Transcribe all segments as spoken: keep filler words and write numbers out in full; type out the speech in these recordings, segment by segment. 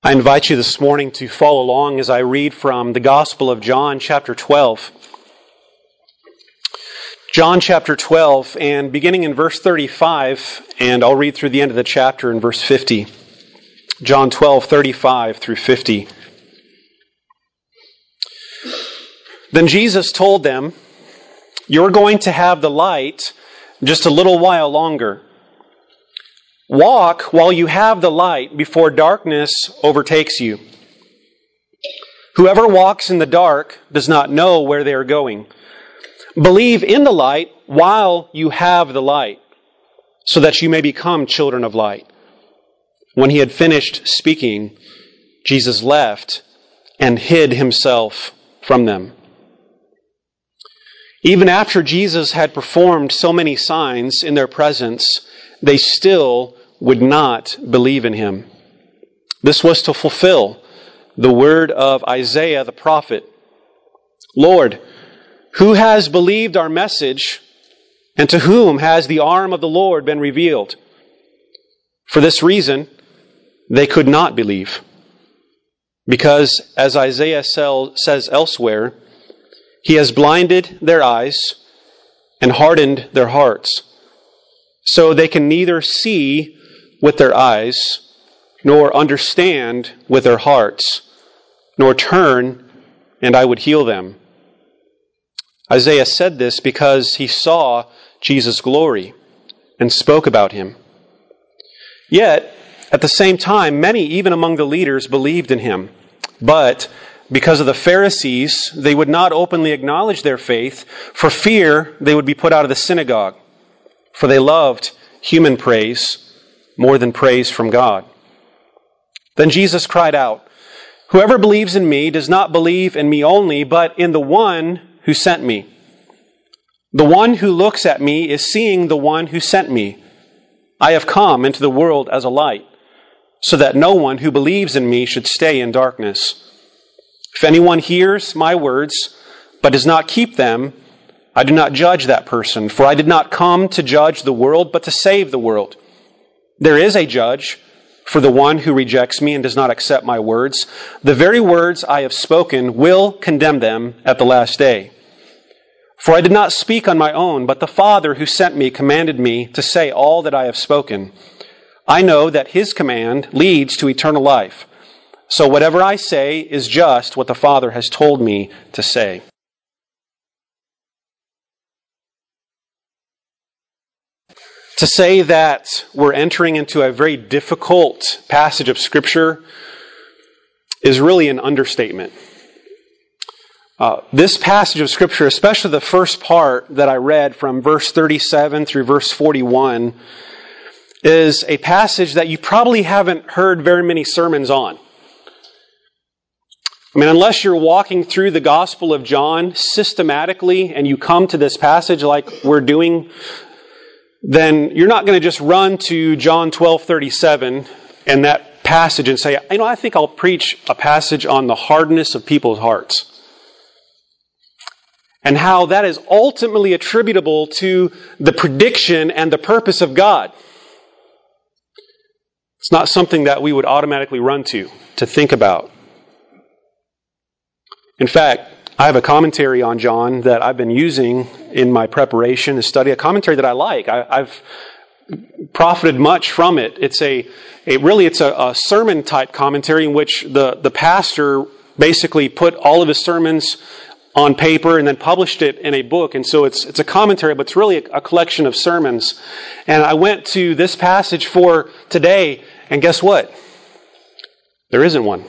I invite you this morning to follow along as I read from the Gospel of John, chapter twelve. John chapter twelve, and beginning in verse thirty-five, and I'll read through the end of the chapter in verse fifty. John twelve, thirty-five through fifty. Then Jesus told them, "You're going to have the light just a little while longer. Walk while you have the light before darkness overtakes you. Whoever walks in the dark does not know where they are going. Believe in the light while you have the light, so that you may become children of light." When he had finished speaking, Jesus left and hid himself from them. Even after Jesus had performed so many signs in their presence, they still would not believe in him. This was to fulfill the word of Isaiah the prophet. "Lord, who has believed our message, and to whom has the arm of the Lord been revealed?" For this reason, they could not believe. Because, as Isaiah says elsewhere, he has blinded their eyes and hardened their hearts, so they can neither see with their eyes, nor understand with their hearts, nor turn, and I would heal them. Isaiah said this because he saw Jesus' glory and spoke about him. Yet, at the same time, many, even among the leaders, believed in him. But because of the Pharisees, they would not openly acknowledge their faith for fear they would be put out of the synagogue. For they loved human praise more than praise from God. Then Jesus cried out, "Whoever believes in me does not believe in me only, but in the one who sent me. The one who looks at me is seeing the one who sent me. I have come into the world as a light, so that no one who believes in me should stay in darkness. If anyone hears my words, but does not keep them, I do not judge that person, for I did not come to judge the world, but to save the world. There is a judge for the one who rejects me and does not accept my words. The very words I have spoken will condemn them at the last day. For I did not speak on my own, but the Father who sent me commanded me to say all that I have spoken. I know that his command leads to eternal life. So whatever I say is just what the Father has told me to say." To say that we're entering into a very difficult passage of Scripture is really an understatement. Uh, this passage of Scripture, especially the first part that I read from verse thirty-seven through verse forty-one, is a passage that you probably haven't heard very many sermons on. I mean, unless you're walking through the Gospel of John systematically and you come to this passage like we're doing, then you're not going to just run to John twelve thirty-seven and that passage and say, you know, I think I'll preach a passage on the hardness of people's hearts. And how that is ultimately attributable to the prediction and the purpose of God. It's not something that we would automatically run to, to think about. In fact, I have a commentary on John that I've been using in my preparation to study, a commentary that I like. I, I've profited much from it. It's a, a really, it's a, a sermon type commentary in which the, the pastor basically put all of his sermons on paper and then published it in a book. And so it's it's a commentary, but it's really a, a collection of sermons. And I went to this passage for today, and guess what? There isn't one.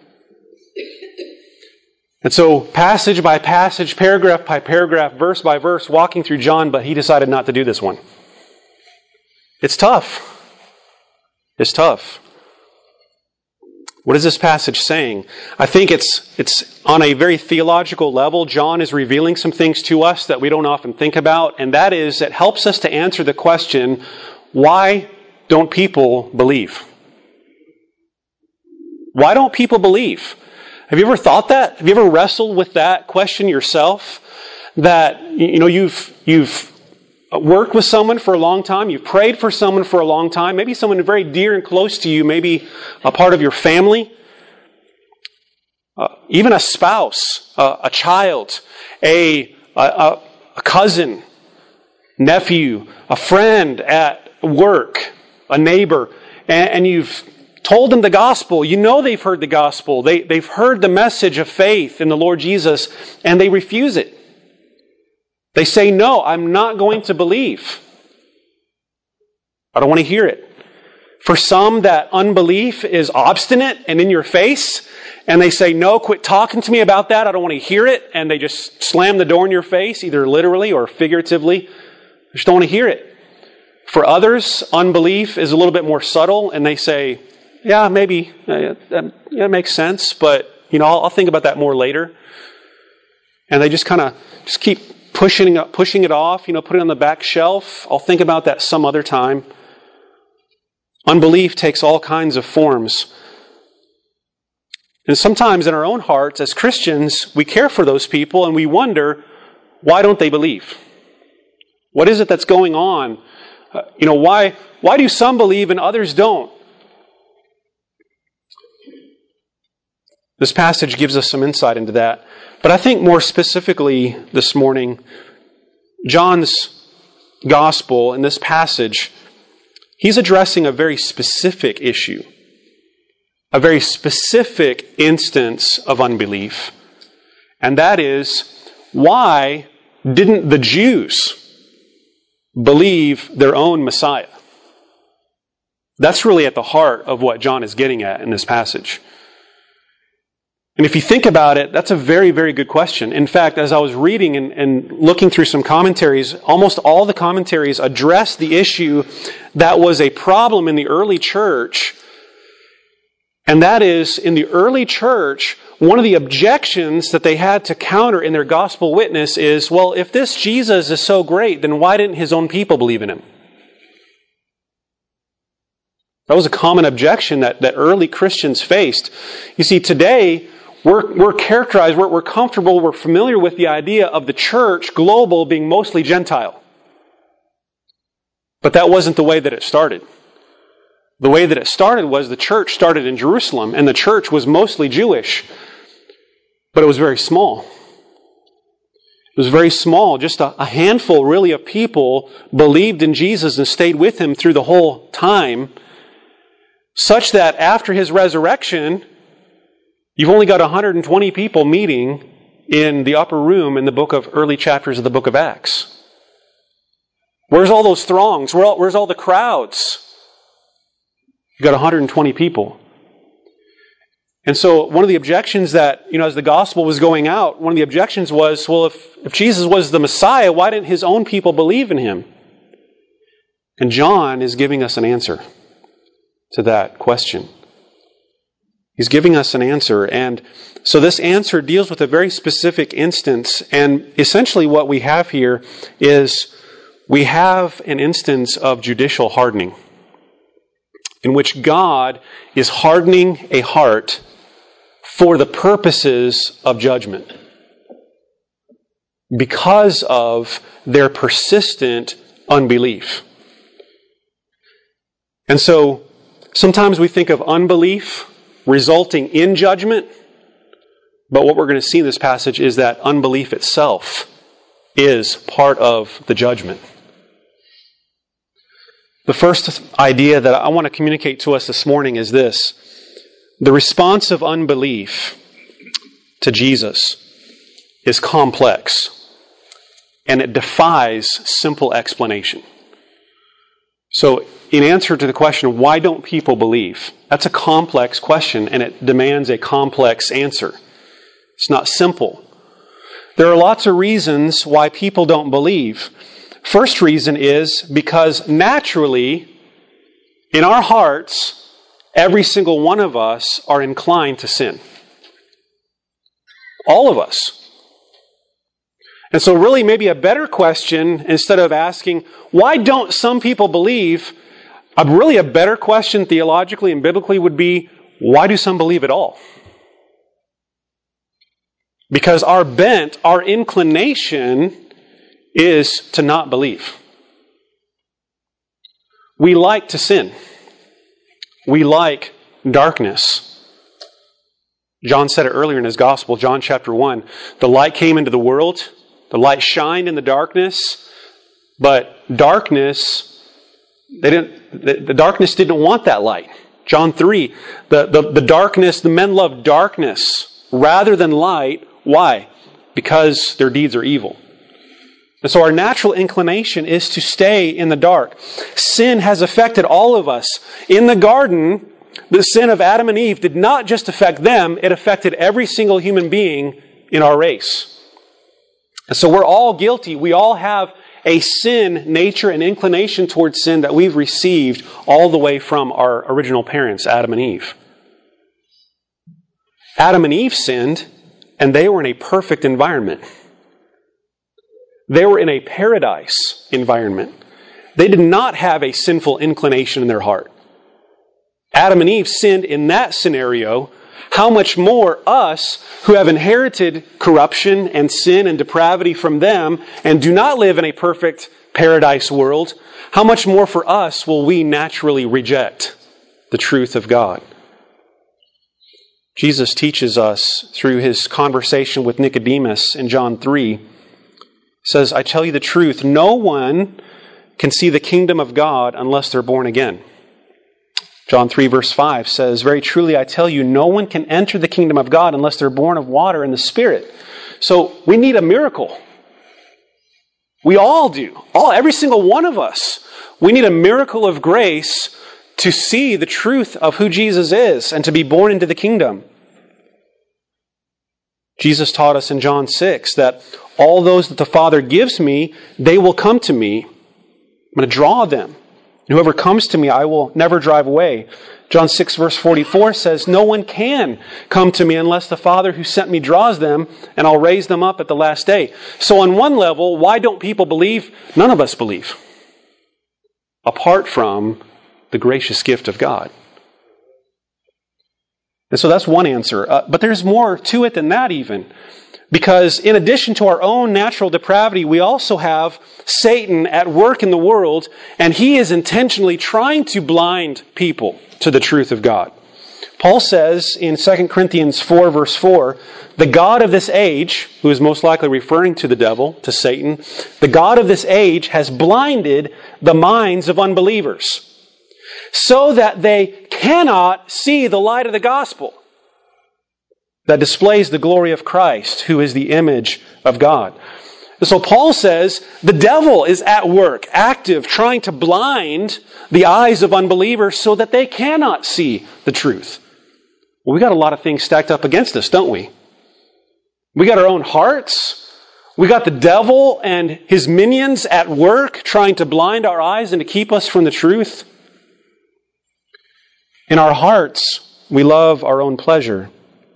And so passage by passage, paragraph by paragraph, verse by verse, walking through John, but he decided not to do this one. It's tough. It's tough. What is this passage saying? I think it's it's on a very theological level. John is revealing some things to us that we don't often think about, and that is, it helps us to answer the question, why don't people believe? Why don't people believe? Have you ever thought that? Have you ever wrestled with that question yourself? That, you know, you've you've worked with someone for a long time, you've prayed for someone for a long time, maybe someone very dear and close to you, maybe a part of your family, uh, even a spouse, uh, a child, a, a, a cousin, nephew, a friend at work, a neighbor, and, and you've told them the gospel. You know they've heard the gospel. They, they've heard the message of faith in the Lord Jesus, and they refuse it. They say, no, I'm not going to believe. I don't want to hear it. For some, that unbelief is obstinate and in your face, and they say, no, quit talking to me about that. I don't want to hear it. And they just slam the door in your face, either literally or figuratively. I just don't want to hear it. For others, unbelief is a little bit more subtle, and they say, yeah, maybe, uh, that, yeah, makes sense, but you know, I'll, I'll think about that more later. And they just kind of just keep pushing it, pushing it off, you know, put it on the back shelf. I'll think about that some other time. Unbelief takes all kinds of forms. And sometimes in our own hearts, as Christians, we care for those people and we wonder, why don't they believe? What is it that's going on? Uh, you know, why, why do some believe and others don't? This passage gives us some insight into that. But I think more specifically this morning, John's gospel in this passage, he's addressing a very specific issue, a very specific instance of unbelief. And that is, why didn't the Jews believe their own Messiah? That's really at the heart of what John is getting at in this passage. And if you think about it, that's a very, very good question. In fact, as I was reading and, and looking through some commentaries, almost all the commentaries address the issue that was a problem in the early church. And that is, in the early church, one of the objections that they had to counter in their gospel witness is, well, if this Jesus is so great, then why didn't his own people believe in him? That was a common objection that, that early Christians faced. You see, today, we're, we're characterized, we're, we're comfortable, we're familiar with the idea of the church, global, being mostly Gentile. But that wasn't the way that it started. The way that it started was the church started in Jerusalem, and the church was mostly Jewish. But it was very small. It was very small. Just a, a handful, really, of people believed in Jesus and stayed with him through the whole time, such that after his resurrection, you've only got one hundred twenty people meeting in the upper room in the book of early chapters of the book of Acts. Where's all those throngs? Where all, where's all the crowds? You've got one hundred twenty people. And so one of the objections that, you know, as the gospel was going out, one of the objections was, well, if, if Jesus was the Messiah, why didn't his own people believe in him? And John is giving us an answer to that question. He's giving us an answer. And so this answer deals with a very specific instance. And essentially what we have here is we have an instance of judicial hardening, in which God is hardening a heart for the purposes of judgment because of their persistent unbelief. And so sometimes we think of unbelief resulting in judgment, but what we're going to see in this passage is that unbelief itself is part of the judgment. The first idea that I want to communicate to us this morning is this. The response of unbelief to Jesus is complex, and it defies simple explanation. So, in answer to the question, why don't people believe? That's a complex question, and it demands a complex answer. It's not simple. There are lots of reasons why people don't believe. First reason is because naturally, in our hearts, every single one of us are inclined to sin. All of us. And so really maybe a better question, instead of asking, why don't some people believe? A really a better question theologically and biblically would be, why do some believe at all? Because our bent, our inclination is to not believe. We like to sin. We like darkness. John said it earlier in his gospel, John chapter one. The light came into the world. The light shined in the darkness. But darkness, they didn't, the, the darkness didn't want that light. John three, the, the, the darkness, the men loved darkness rather than light. Why? Because their deeds are evil. And so our natural inclination is to stay in the dark. Sin has affected all of us. In the garden, the sin of Adam and Eve did not just affect them, it affected every single human being in our race. And so we're all guilty. We all have a sin nature and inclination towards sin that we've received all the way from our original parents, Adam and Eve. Adam and Eve sinned, and they were in a perfect environment. They were in a paradise environment. They did not have a sinful inclination in their heart. Adam and Eve sinned in that scenario. How much more us who have inherited corruption and sin and depravity from them and do not live in a perfect paradise world, how much more for us will we naturally reject the truth of God? Jesus teaches us through his conversation with Nicodemus in John three. Says, I tell you the truth, no one can see the kingdom of God unless they're born again. John three verse five says, very truly I tell you, no one can enter the kingdom of God unless they're born of water and the Spirit. So we need a miracle. We all do. All, every single one of us. We need a miracle of grace to see the truth of who Jesus is and to be born into the kingdom. Jesus taught us in John six that all those that the Father gives me, they will come to me. I'm going to draw them. And whoever comes to me, I will never drive away. John six verse forty-four says, no one can come to me unless the Father who sent me draws them, and I'll raise them up at the last day. So on one level, why don't people believe? None of us believe. Apart from the gracious gift of God. And so that's one answer. Uh, but there's more to it than that even. Because in addition to our own natural depravity, we also have Satan at work in the world, and he is intentionally trying to blind people to the truth of God. Paul says in Second Corinthians four verse four, the God of this age, who is most likely referring to the devil, to Satan, the God of this age has blinded the minds of unbelievers, so that they cannot see the light of the gospel that displays the glory of Christ, who is the image of God. And so Paul says the devil is at work, active, trying to blind the eyes of unbelievers so that they cannot see the truth. Well, we got a lot of things stacked up against us, don't we? We got our own hearts. We got the devil and his minions at work trying to blind our eyes and to keep us from the truth. In our hearts, we love our own pleasure.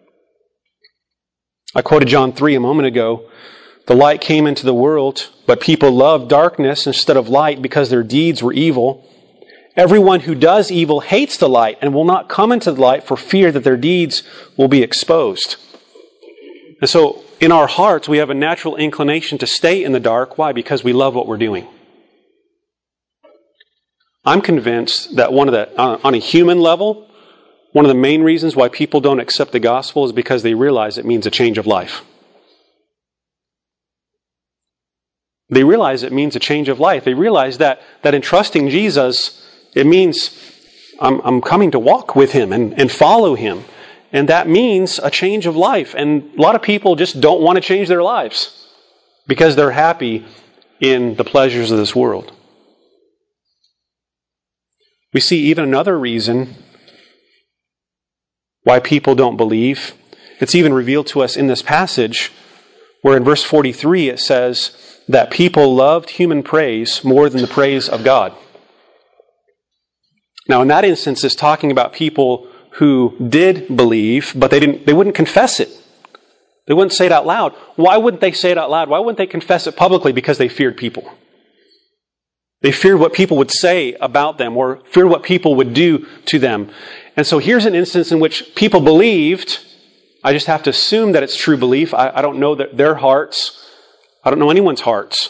I quoted John three a moment ago. The light came into the world, but people loved darkness instead of light because their deeds were evil. Everyone who does evil hates the light and will not come into the light for fear that their deeds will be exposed. And so in our hearts, we have a natural inclination to stay in the dark. Why? Because we love what we're doing. I'm convinced that one of the, on a human level, one of the main reasons why people don't accept the gospel is because they realize it means a change of life. They realize it means a change of life. They realize that, that in trusting Jesus, it means I'm, I'm coming to walk with Him and, and follow Him. And that means a change of life. And a lot of people just don't want to change their lives because they're happy in the pleasures of this world. We see even another reason why people don't believe. It's even revealed to us in this passage where in verse forty-three it says that people loved human praise more than the praise of God. Now in that instance it's talking about people who did believe, but they didn't they wouldn't confess it. They wouldn't say it out loud. Why wouldn't they say it out loud? Why wouldn't they confess it publicly? Because they feared people. They feared what people would say about them or feared what people would do to them. And so here's an instance in which people believed. I just have to assume that it's true belief. I, I don't know that their hearts. I don't know anyone's hearts.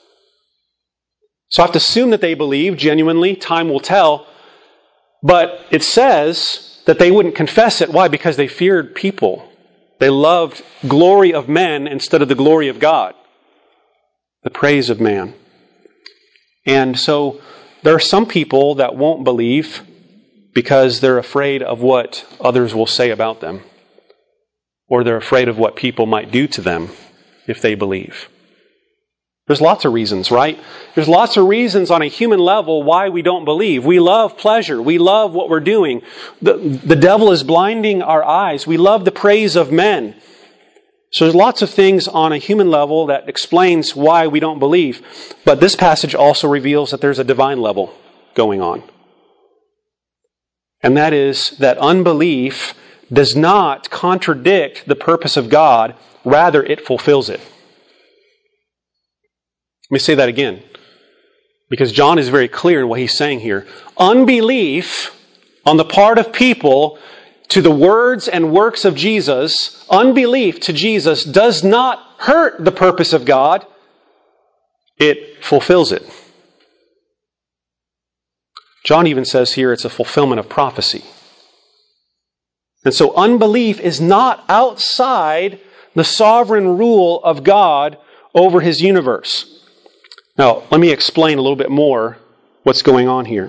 So I have to assume that they believe genuinely. Time will tell. But it says that they wouldn't confess it. Why? Because they feared people. They loved glory of men instead of the glory of God, the praise of man. And so there are some people that won't believe because they're afraid of what others will say about them, or they're afraid of what people might do to them if they believe. There's lots of reasons, right? There's lots of reasons on a human level why we don't believe. We love pleasure. We love what we're doing. The, the devil is blinding our eyes. We love the praise of men. So there's lots of things on a human level that explains why we don't believe. But this passage also reveals that there's a divine level going on. And that is that unbelief does not contradict the purpose of God. Rather, it fulfills it. Let me say that again, because John is very clear in what he's saying here. Unbelief on the part of people to the words and works of Jesus, unbelief to Jesus does not hurt the purpose of God. It fulfills it. John even says here it's a fulfillment of prophecy. And so unbelief is not outside the sovereign rule of God over His universe. Now, let me explain a little bit more what's going on here.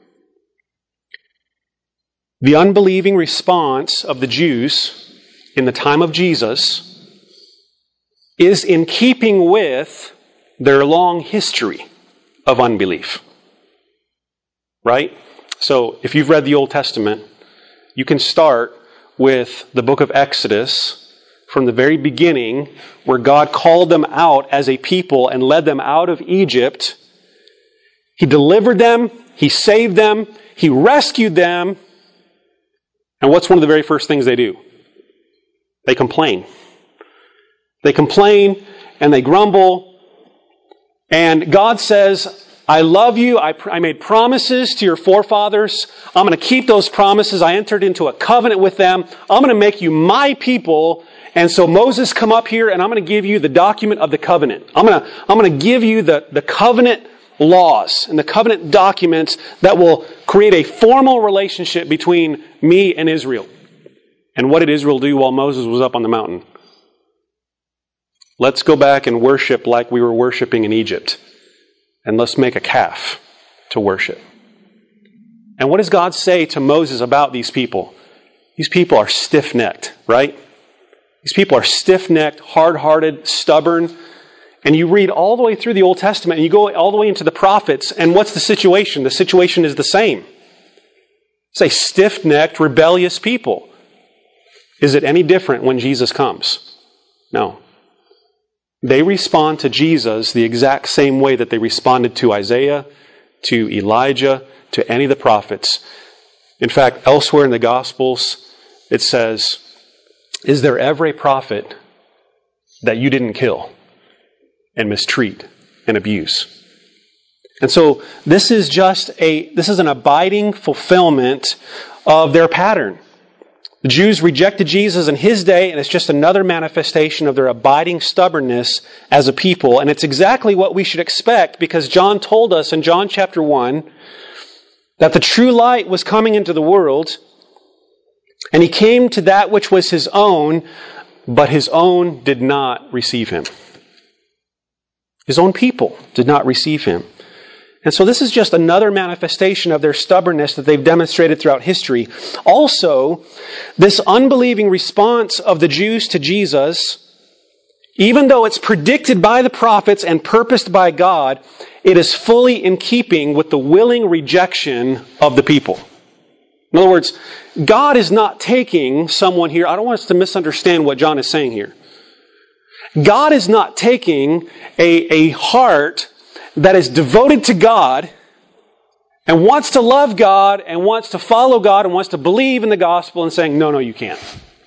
The unbelieving response of the Jews in the time of Jesus is in keeping with their long history of unbelief. Right? So, if you've read the Old Testament, you can start with the book of Exodus from the very beginning, where God called them out as a people and led them out of Egypt. He delivered them, He saved them, He rescued them. And what's one of the very first things they do? They complain. They complain and they grumble. And God says, I love you. I, pr- I made promises to your forefathers. I'm going to keep those promises. I entered into a covenant with them. I'm going to make you my people. And so Moses, come up here and I'm going to give you the document of the covenant. I'm going to, I'm going to give you the, the covenant laws and the covenant documents that will create a formal relationship between me and Israel. And what did Israel do while Moses was up on the mountain? Let's go back and worship like we were worshiping in Egypt. And let's make a calf to worship. And what does God say to Moses about these people? These people are stiff-necked, right? These people are stiff-necked, hard-hearted, stubborn. And you read all the way through the Old Testament, and you go all the way into the prophets, and what's the situation? The situation is the same. It's a stiff-necked, rebellious people. Is it any different when Jesus comes? No. They respond to Jesus the exact same way that they responded to Isaiah, to Elijah, to any of the prophets. In fact, elsewhere in the Gospels, it says, is there ever a prophet that you didn't kill and mistreat and abuse? And so this is just a, this is an abiding fulfillment of their pattern. The Jews rejected Jesus in His day, and it's just another manifestation of their abiding stubbornness as a people. And it's exactly what we should expect, because John told us in John chapter one that the true light was coming into the world, and He came to that which was His own, but His own did not receive Him. His own people did not receive Him. And so this is just another manifestation of their stubbornness that they've demonstrated throughout history. Also, this unbelieving response of the Jews to Jesus, even though it's predicted by the prophets and purposed by God, it is fully in keeping with the willing rejection of the people. In other words, God is not taking someone here. I don't want us to misunderstand what John is saying here. God is not taking a, a heart that is devoted to God and wants to love God and wants to follow God and wants to believe in the gospel and saying, no, no, you can't.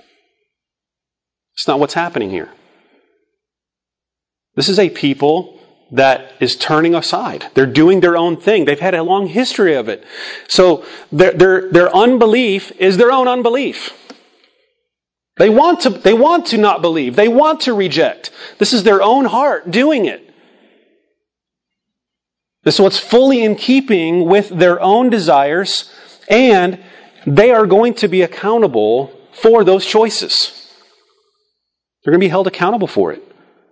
It's not what's happening here. This is a people that is turning aside. They're doing their own thing. They've had a long history of it. So their, their, their unbelief is their own unbelief. They want to, they want to not believe. They want to reject. This is their own heart doing it. So it's fully in keeping with their own desires, and they are going to be accountable for those choices. They're going to be held accountable for it.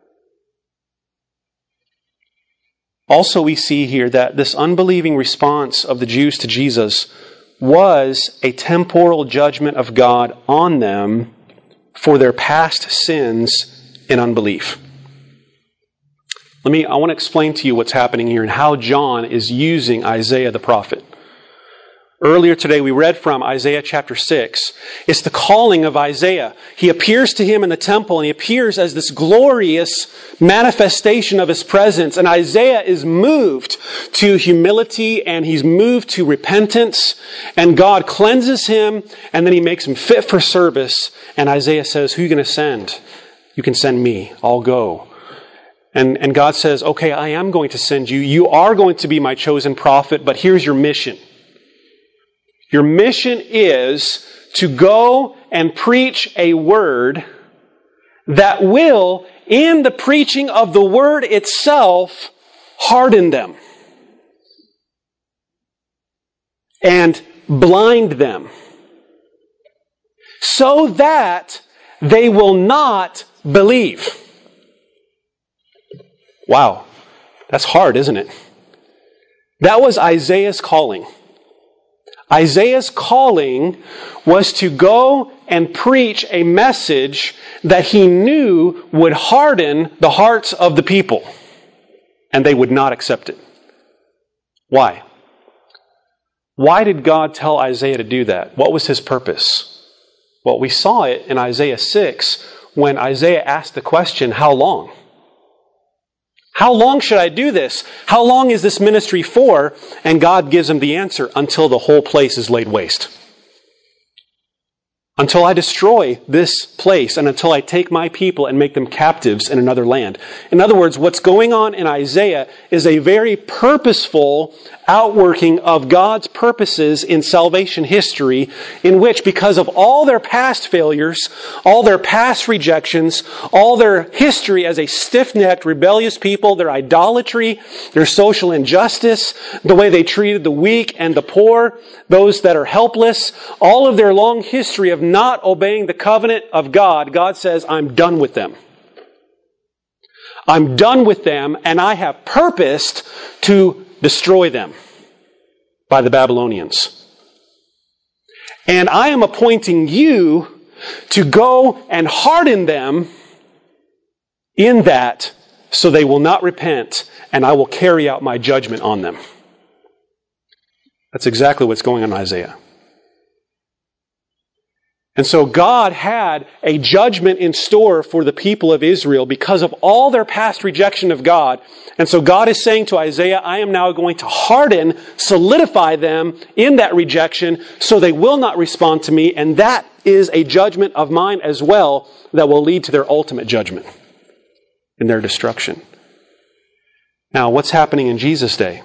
Also, we see here that this unbelieving response of the Jews to Jesus was a temporal judgment of God on them for their past sins and unbelief. Let me, I want to explain to you what's happening here and how John is using Isaiah the prophet. Earlier today we read from Isaiah chapter six. It's the calling of Isaiah. He appears to him in the temple and he appears as this glorious manifestation of his presence. And Isaiah is moved to humility and he's moved to repentance. And God cleanses him and then he makes him fit for service. And Isaiah says, who are you going to send? You can send me. I'll go. And, and God says, okay, I am going to send you. You are going to be my chosen prophet, but here's your mission. Your mission is to go and preach a word that will, in the preaching of the word itself, harden them and blind them so that they will not believe. Wow, that's hard, isn't it? That was Isaiah's calling. Isaiah's calling was to go and preach a message that he knew would harden the hearts of the people, and they would not accept it. Why? Why did God tell Isaiah to do that? What was his purpose? Well, we saw it in Isaiah six when Isaiah asked the question, how long? How long should I do this? How long is this ministry for? And God gives him the answer, until the whole place is laid waste. Until I destroy this place and until I take my people and make them captives in another land. In other words, what's going on in Isaiah is a very purposeful outworking of God's purposes in salvation history, in which, because of all their past failures, all their past rejections, all their history as a stiff-necked, rebellious people, their idolatry, their social injustice, the way they treated the weak and the poor, those that are helpless, all of their long history of not obeying the covenant of God, God says, I'm done with them. I'm done with them, and I have purposed to destroy them by the Babylonians. And I am appointing you to go and harden them in that, so they will not repent, and I will carry out my judgment on them. That's exactly what's going on in Isaiah. And so God had a judgment in store for the people of Israel because of all their past rejection of God. And so God is saying to Isaiah, I am now going to harden, solidify them in that rejection so they will not respond to me. And that is a judgment of mine as well that will lead to their ultimate judgment in their destruction. Now, what's happening in Jesus' day?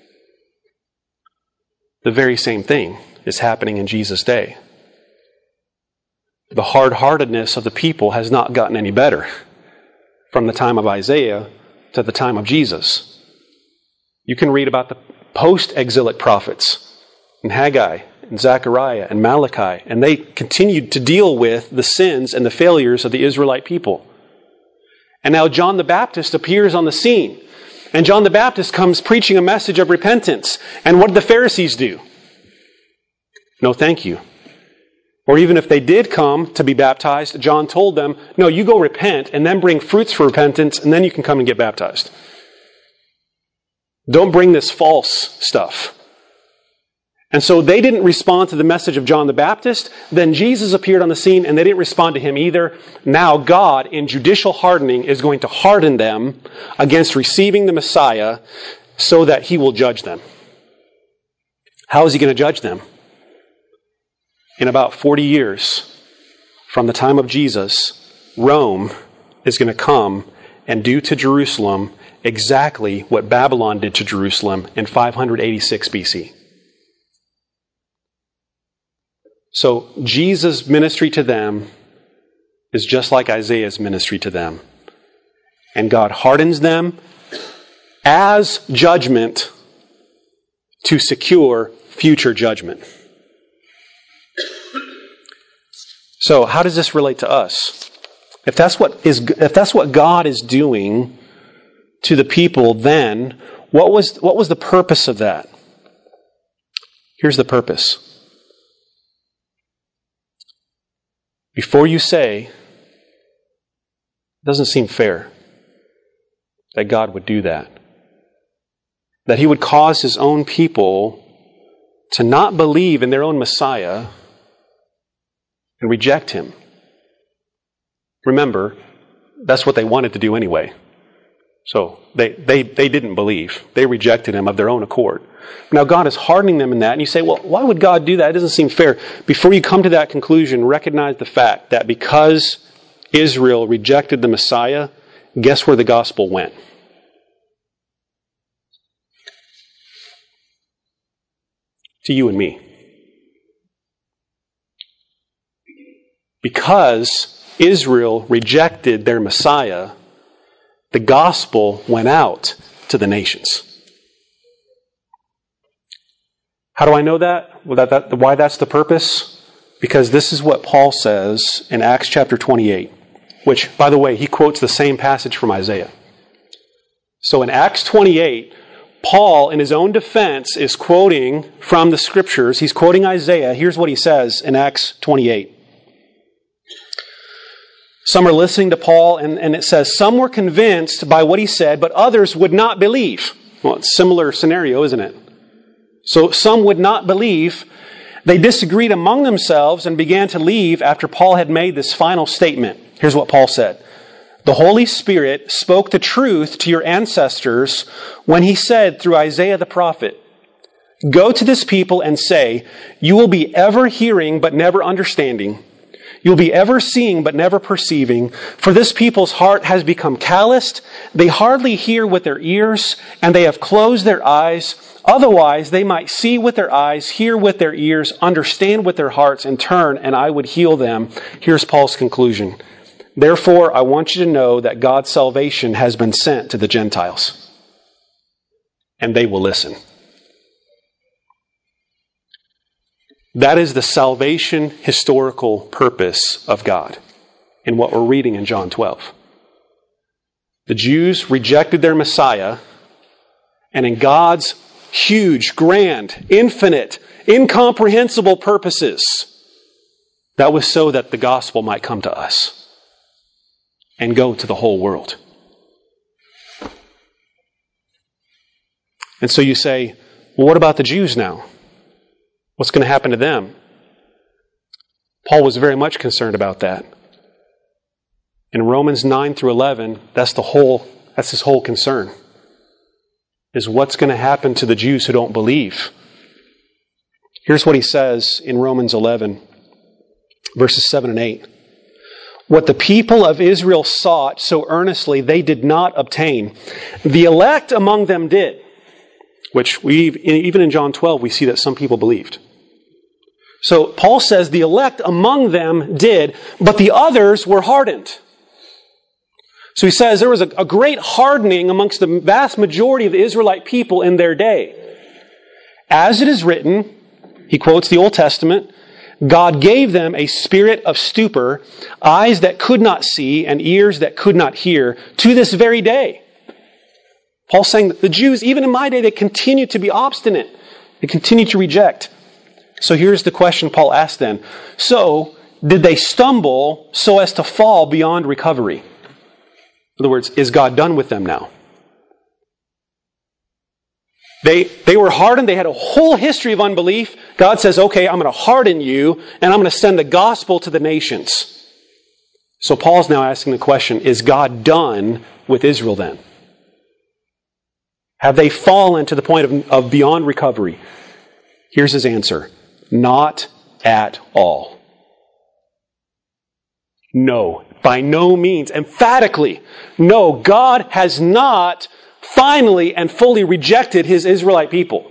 The very same thing is happening in Jesus' day. The hard-heartedness of the people has not gotten any better from the time of Isaiah to the time of Jesus. You can read about the post-exilic prophets in Haggai and Zechariah and Malachi, and they continued to deal with the sins and the failures of the Israelite people. And now John the Baptist appears on the scene, and John the Baptist comes preaching a message of repentance. And what did the Pharisees do? No, thank you. Or even if they did come to be baptized, John told them, no, you go repent and then bring fruits for repentance and then you can come and get baptized. Don't bring this false stuff. And so they didn't respond to the message of John the Baptist. Then Jesus appeared on the scene and they didn't respond to him either. Now God, in judicial hardening, is going to harden them against receiving the Messiah so that he will judge them. How is he going to judge them? In about forty years from the time of Jesus, Rome is going to come and do to Jerusalem exactly what Babylon did to Jerusalem in five eighty-six B C. So Jesus' ministry to them is just like Isaiah's ministry to them. And God hardens them as judgment to secure future judgment. So how does this relate to us? If that's what is, if that's what God is doing to the people, then what was, what was the purpose of that? Here's the purpose. Before you say, it doesn't seem fair that God would do that, that He would cause His own people to not believe in their own Messiah and reject Him. Remember, that's what they wanted to do anyway. So they, they, they didn't believe. They rejected Him of their own accord. Now God is hardening them in that, and you say, well, why would God do that? It doesn't seem fair. Before you come to that conclusion, recognize the fact that because Israel rejected the Messiah, guess where the gospel went? To you and me. Because Israel rejected their Messiah, the gospel went out to the nations. How do I know that? Well, that, that? Why that's the purpose? Because this is what Paul says in Acts chapter twenty-eight, which, by the way, he quotes the same passage from Isaiah. So in Acts twenty-eight, Paul, in his own defense, is quoting from the Scriptures. He's quoting Isaiah. Here's what he says in Acts twenty-eight. Some are listening to Paul, and, and it says, some were convinced by what he said, but others would not believe. Well, it's a similar scenario, isn't it? So some would not believe. They disagreed among themselves and began to leave after Paul had made this final statement. Here's what Paul said. The Holy Spirit spoke the truth to your ancestors when He said through Isaiah the prophet, go to this people and say, you will be ever hearing but never understanding. You'll be ever seeing but never perceiving. For this people's heart has become calloused. They hardly hear with their ears, and they have closed their eyes. Otherwise, they might see with their eyes, hear with their ears, understand with their hearts, and turn, and I would heal them. Here's Paul's conclusion. Therefore, I want you to know that God's salvation has been sent to the Gentiles. And they will listen. That is the salvation historical purpose of God in what we're reading in John twelve. The Jews rejected their Messiah, and in God's huge, grand, infinite, incomprehensible purposes, that was so that the gospel might come to us and go to the whole world. And so you say, well, what about the Jews now? What's going to happen to them? Paul was very much concerned about that. In Romans nine through eleven, that's the whole, that's his whole concern. Is what's going to happen to the Jews who don't believe. Here's what he says in Romans eleven, verses seven and eight. What the people of Israel sought so earnestly, they did not obtain. The elect among them did. Which we, even in John twelve, we see that some people believed. So Paul says the elect among them did, but the others were hardened. So he says there was a, a great hardening amongst the vast majority of the Israelite people in their day. As it is written, he quotes the Old Testament, God gave them a spirit of stupor, eyes that could not see and ears that could not hear, to this very day. Paul's saying that the Jews, even in my day, they continue to be obstinate. They continue to reject. So here's the question Paul asked then. So, did they stumble so as to fall beyond recovery? In other words, is God done with them now? They, they were hardened. They had a whole history of unbelief. God says, okay, I'm going to harden you, and I'm going to send the gospel to the nations. So Paul's now asking the question, is God done with Israel then? Have they fallen to the point of, of beyond recovery? Here's his answer. Not at all. No. By no means. Emphatically. No. God has not finally and fully rejected His Israelite people.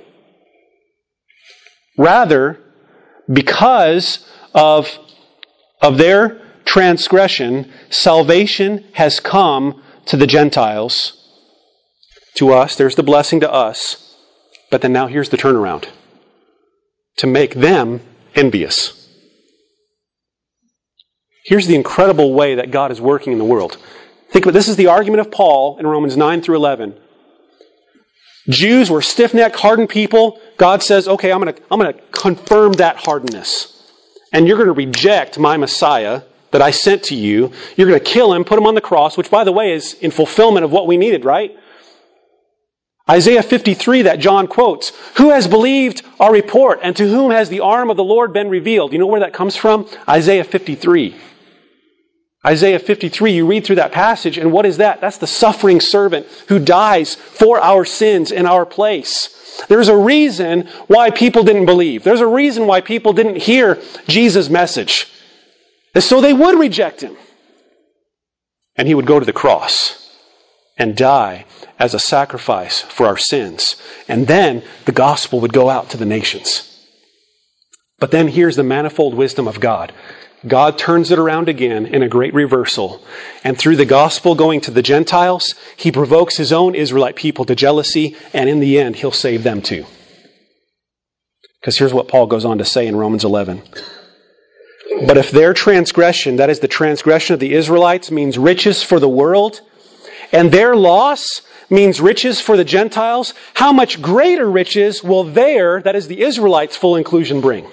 Rather, because of, of their transgression, salvation has come to the Gentiles. To us, there's the blessing to us. But then now here's the turnaround. To make them envious. Here's the incredible way that God is working in the world. Think about this is the argument of Paul in Romans nine through eleven. Jews were stiff-necked, hardened people. God says, okay, I'm going to I'm going to confirm that hardness. And you're going to reject my Messiah that I sent to you. You're going to kill him, put him on the cross, which, by the way, is in fulfillment of what we needed, right? Isaiah fifty-three that John quotes, who has believed our report, and to whom has the arm of the Lord been revealed? You know where that comes from? Isaiah fifty-three. Isaiah fifty-three, you read through that passage, and what is that? That's the suffering servant who dies for our sins in our place. There's a reason why people didn't believe. There's a reason why people didn't hear Jesus' message. And so they would reject him. And he would go to the cross and die as a sacrifice for our sins. And then the gospel would go out to the nations. But then here's the manifold wisdom of God. God turns it around again in a great reversal. And through the gospel going to the Gentiles, he provokes his own Israelite people to jealousy, and in the end, he'll save them too. Because here's what Paul goes on to say in Romans eleven. But if their transgression, that is the transgression of the Israelites, means riches for the world, and their loss means riches for the Gentiles, how much greater riches will their, that is the Israelites' full inclusion bring?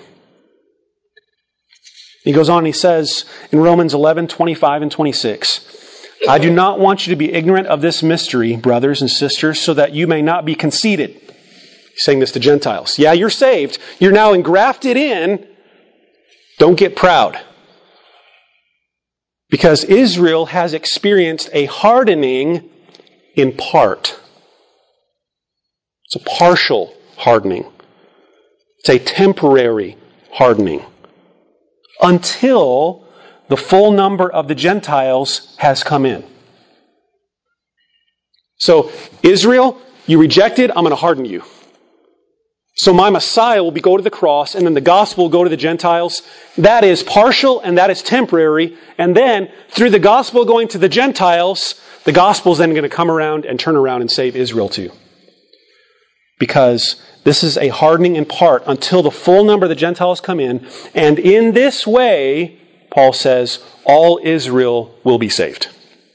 He goes on and he says in Romans eleven, twenty-five and twenty-six, I do not want you to be ignorant of this mystery, brothers and sisters, so that you may not be conceited. He's saying this to Gentiles. Yeah, you're saved. You're now engrafted in. Don't get proud. Because Israel has experienced a hardening in part. It's a partial hardening. It's a temporary hardening. Until the full number of the Gentiles has come in. So, Israel, you rejected, I'm going to harden you. So my Messiah will be go to the cross, and then the gospel will go to the Gentiles. That is partial, and that is temporary. And then, through the gospel going to the Gentiles, the gospel is then going to come around and turn around and save Israel too. Because this is a hardening in part until the full number of the Gentiles come in. And in this way, Paul says, all Israel will be saved.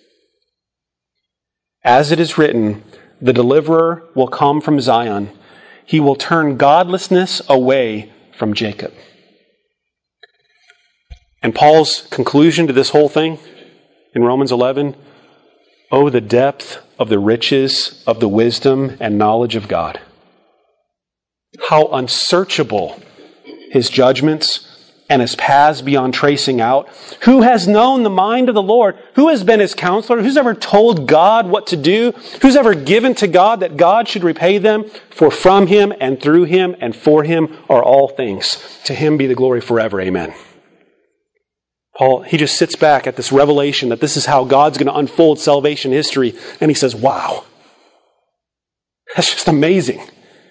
As it is written, the deliverer will come from Zion. He will turn godlessness away from Jacob. And Paul's conclusion to this whole thing in Romans eleven, oh, the depth of the riches of the wisdom and knowledge of God. How unsearchable his judgments and his paths beyond tracing out. Who has known the mind of the Lord? Who has been his counselor? Who's ever told God what to do? Who's ever given to God that God should repay them? For from him and through him and for him are all things. To him be the glory forever. Amen. Paul, he just sits back at this revelation that this is how God's going to unfold salvation history. And he says, wow, that's just amazing.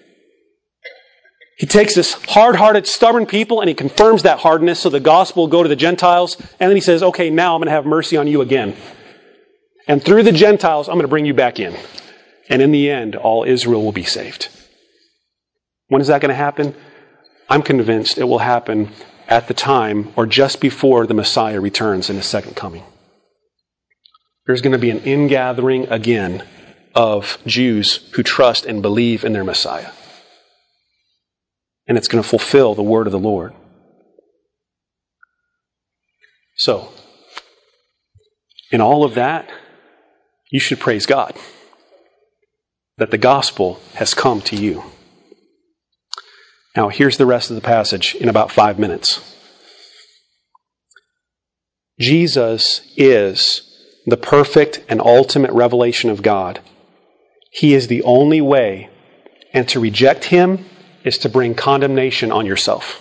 He takes this hard-hearted, stubborn people and he confirms that hardness so the gospel will go to the Gentiles. And then he says, okay, now I'm going to have mercy on you again. And through the Gentiles, I'm going to bring you back in. And in the end, all Israel will be saved. When is that going to happen? I'm convinced it will happen at the time or just before the Messiah returns in his second coming. There's going to be an ingathering again of Jews who trust and believe in their Messiah. And it's going to fulfill the word of the Lord. So, in all of that, you should praise God that the gospel has come to you. Now, here's the rest of the passage in about five minutes. Jesus is the perfect and ultimate revelation of God. He is the only way, and to reject him is to bring condemnation on yourself.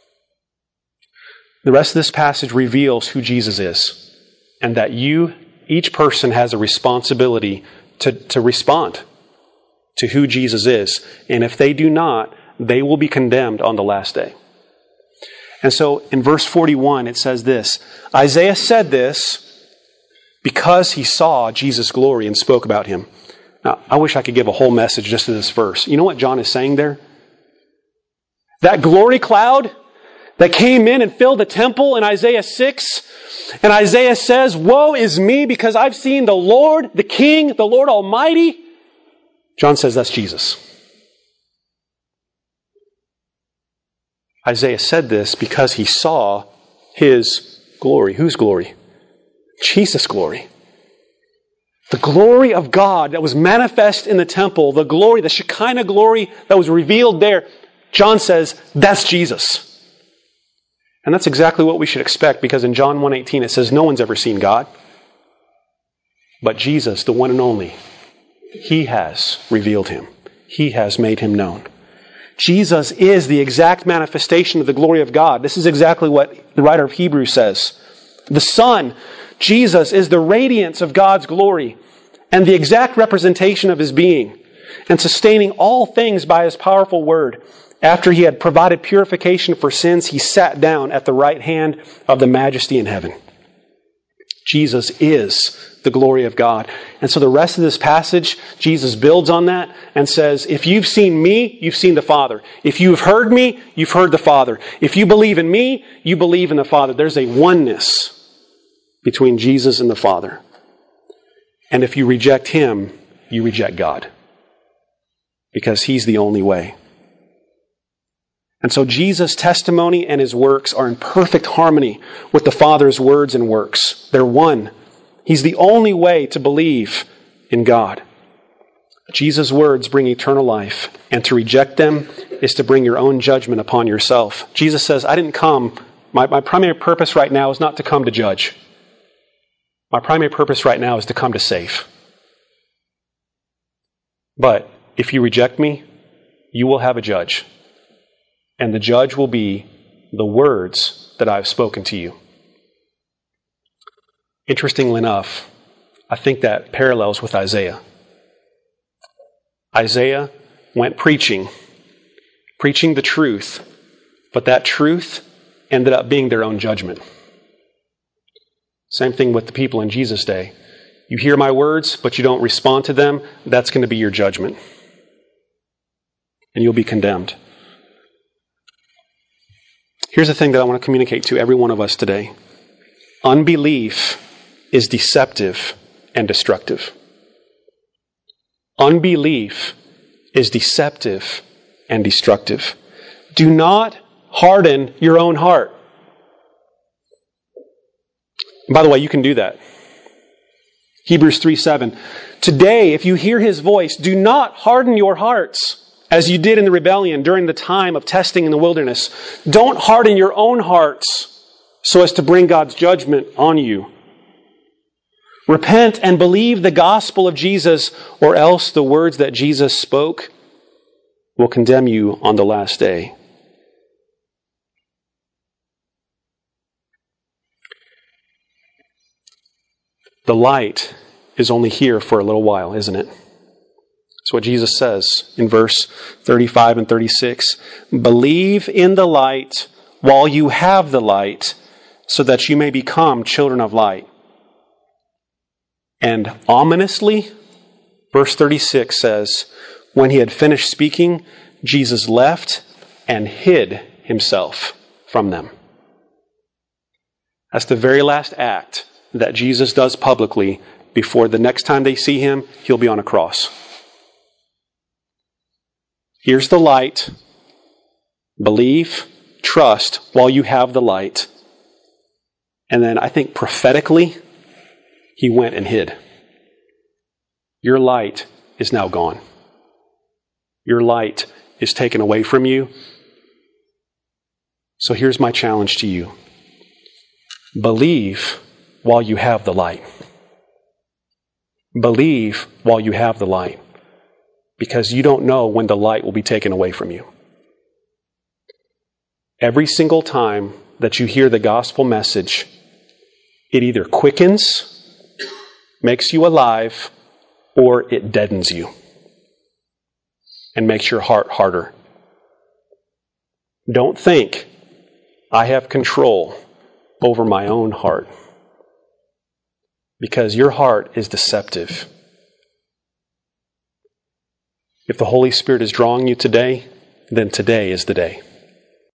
The rest of this passage reveals who Jesus is, and that you, each person, has a responsibility to, to respond to who Jesus is. And if they do not, they will be condemned on the last day. And so in verse forty-one, it says this, Isaiah said this because he saw Jesus' glory and spoke about him. Now, I wish I could give a whole message just to this verse. You know what John is saying there? That glory cloud, that came in and filled the temple in Isaiah six. And Isaiah says, woe is me because I've seen the Lord, the King, the Lord Almighty. John says that's Jesus. Isaiah said this because he saw his glory. Whose glory? Jesus' glory. The glory of God that was manifest in the temple, the glory, the Shekinah glory that was revealed there. John says, that's Jesus. And that's exactly what we should expect, because in John one eighteen it says no one's ever seen God. But Jesus, the one and only, He has revealed Him. He has made Him known. Jesus is the exact manifestation of the glory of God. This is exactly what the writer of Hebrews says. The Son, Jesus, is the radiance of God's glory and the exact representation of His being, and sustaining all things by His powerful word. After He had provided purification for sins, He sat down at the right hand of the Majesty in heaven. Jesus is the glory of God. And so the rest of this passage, Jesus builds on that and says, if you've seen me, you've seen the Father. If you've heard me, you've heard the Father. If you believe in me, you believe in the Father. There's a oneness between Jesus and the Father. And if you reject Him, you reject God, because He's the only way. And so Jesus' testimony and His works are in perfect harmony with the Father's words and works. They're one. He's the only way to believe in God. Jesus' words bring eternal life, and to reject them is to bring your own judgment upon yourself. Jesus says, I didn't come, my, my primary purpose right now is not to come to judge. My primary purpose right now is to come to save. But if you reject me, you will have a judge. And the judge will be the words that I've spoken to you. Interestingly enough, I think that parallels with Isaiah. Isaiah went preaching, preaching the truth, but that truth ended up being their own judgment. Same thing with the people in Jesus' day. You hear my words, but you don't respond to them, that's going to be your judgment. And you'll be condemned. Here's the thing that I want to communicate to every one of us today. Unbelief is deceptive and destructive. Unbelief is deceptive and destructive. Do not harden your own heart. And by the way, you can do that. Hebrews three seven. Today, if you hear His voice, do not harden your hearts as you did in the rebellion during the time of testing in the wilderness. Don't harden your own hearts so as to bring God's judgment on you. Repent and believe the gospel of Jesus, or else the words that Jesus spoke will condemn you on the last day. The light is only here for a little while, isn't it? That's what Jesus says in verse thirty-five and thirty-six. Believe in the light while you have the light, so that you may become children of light. And ominously, verse thirty-six says, when He had finished speaking, Jesus left and hid Himself from them. That's the very last act that Jesus does publicly before the next time they see Him, He'll be on a cross. Here's the light. Believe, trust while you have the light. And then I think prophetically, He went and hid. Your light is now gone. Your light is taken away from you. So here's my challenge to you. Believe while you have the light. Believe while you have the light. Because you don't know when the light will be taken away from you. Every single time that you hear the gospel message, it either quickens, makes you alive, or it deadens you and makes your heart harder. Don't think, I have control over my own heart. Because your heart is deceptive. If the Holy Spirit is drawing you today, then today is the day.